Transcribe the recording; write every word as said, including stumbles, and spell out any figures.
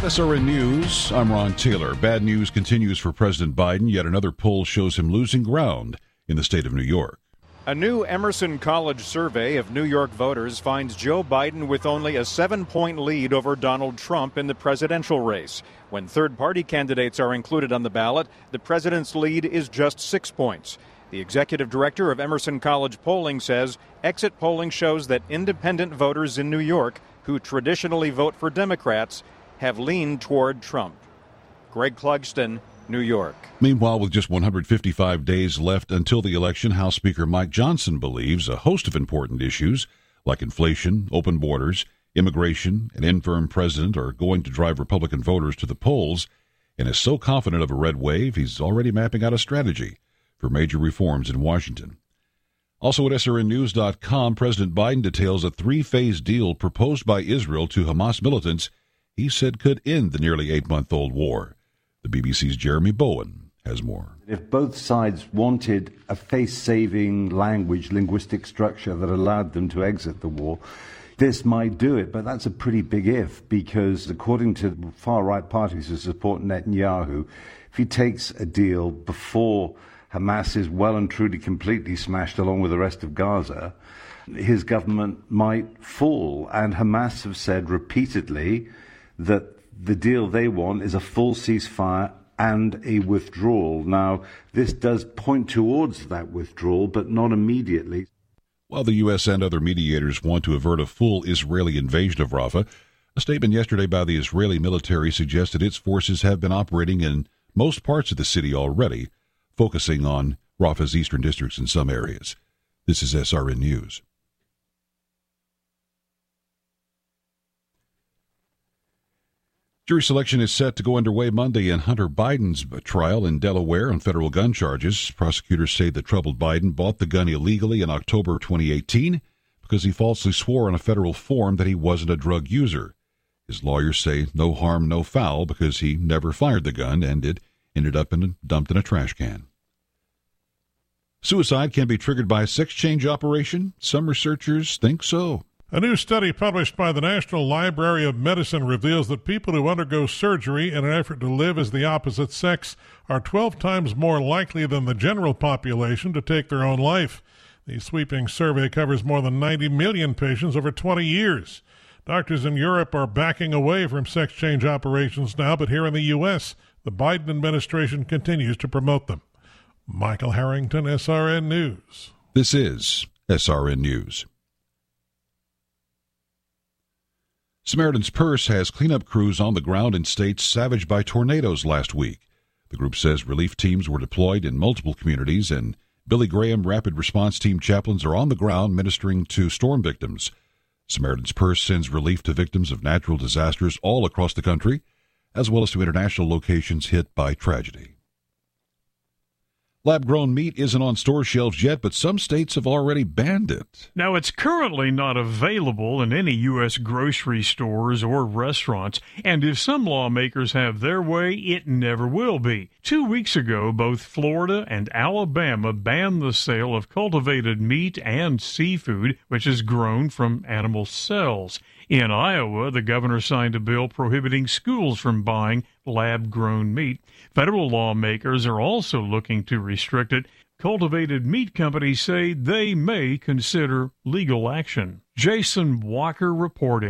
With S R N News, I'm Ron Taylor. Bad news continues for President Biden. Yet another poll shows him losing ground in the state of New York. A new Emerson College survey of New York voters finds Joe Biden with only a seven-point lead over Donald Trump in the presidential race. When third-party candidates are included on the ballot, the president's lead is just six points. The executive director of Emerson College Polling says exit polling shows that independent voters in New York, who traditionally vote for Democrats, have leaned toward Trump. Greg Clugston, New York. Meanwhile, with just one hundred fifty-five days left until the election, House Speaker Mike Johnson believes a host of important issues like inflation, open borders, immigration, an infirm president are going to drive Republican voters to the polls, and is so confident of a red wave he's already mapping out a strategy for major reforms in Washington. Also at S R N news dot com, President Biden details a three-phase deal proposed by Israel to Hamas militants he said could end the nearly eight-month-old war. The B B C's Jeremy Bowen has more. If both sides wanted a face-saving language, linguistic structure that allowed them to exit the war, this might do it, but that's a pretty big if, because according to far-right parties who support Netanyahu, if he takes a deal before Hamas is well and truly completely smashed along with the rest of Gaza, his government might fall. And Hamas have said repeatedly that the deal they want is a full ceasefire and a withdrawal. Now, this does point towards that withdrawal, but not immediately. While the U S and other mediators want to avert a full Israeli invasion of Rafah, a statement yesterday by the Israeli military suggested its forces have been operating in most parts of the city already, focusing on Rafah's eastern districts in some areas. This is S R N News. Jury selection is set to go underway Monday in Hunter Biden's trial in Delaware on federal gun charges. Prosecutors say the troubled Biden bought the gun illegally in October twenty eighteen because he falsely swore on a federal form that he wasn't a drug user. His lawyers say no harm, no foul because he never fired the gun and it ended up in, dumped in a trash can. Suicide can be triggered by a sex change operation. Some researchers think so. A new study published by the National Library of Medicine reveals that people who undergo surgery in an effort to live as the opposite sex are twelve times more likely than the general population to take their own life. The sweeping survey covers more than ninety million patients over twenty years. Doctors in Europe are backing away from sex change operations now, but here in the U S, the Biden administration continues to promote them. Michael Harrington, S R N News. This is S R N News. Samaritan's Purse has cleanup crews on the ground in states savaged by tornadoes last week. The group says relief teams were deployed in multiple communities, and Billy Graham Rapid Response Team chaplains are on the ground ministering to storm victims. Samaritan's Purse sends relief to victims of natural disasters all across the country, as well as to international locations hit by tragedy. Lab-grown meat isn't on store shelves yet, but some states have already banned it. Now, it's currently not available in any U S grocery stores or restaurants, and if some lawmakers have their way, it never will be. Two weeks ago, both Florida and Alabama banned the sale of cultivated meat and seafood, which is grown from animal cells. In Iowa, the governor signed a bill prohibiting schools from buying lab-grown meat. Federal lawmakers are also looking to restrict it. Cultivated meat companies say they may consider legal action. Jason Walker reporting.